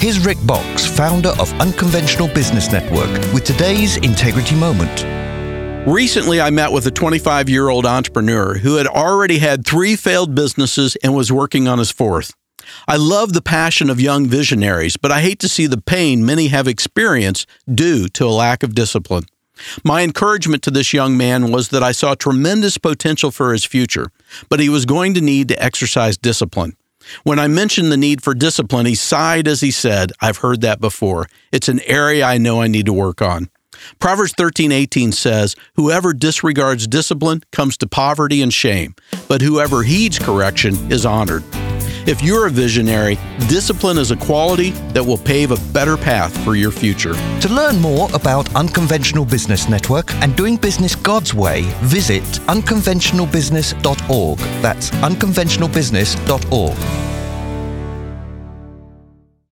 Here's Rick Box, founder of Unconventional Business Network, with today's Integrity Moment. Recently, I met with a 25-year-old entrepreneur who had already had 3 failed businesses and was working on his 4th. I love the passion of young visionaries, but I hate to see the pain many have experienced due to a lack of discipline. My encouragement to this young man was that I saw tremendous potential for his future, but he was going to need to exercise discipline. When I mentioned the need for discipline, he sighed as he said, "I've heard that before. It's an area I know I need to work on." Proverbs 13:18 says, "Whoever disregards discipline comes to poverty and shame, but whoever heeds correction is honored." If you're a visionary, discipline is a quality that will pave a better path for your future. To learn more about Unconventional Business Network and doing business God's way, visit unconventionalbusiness.org. That's unconventionalbusiness.org.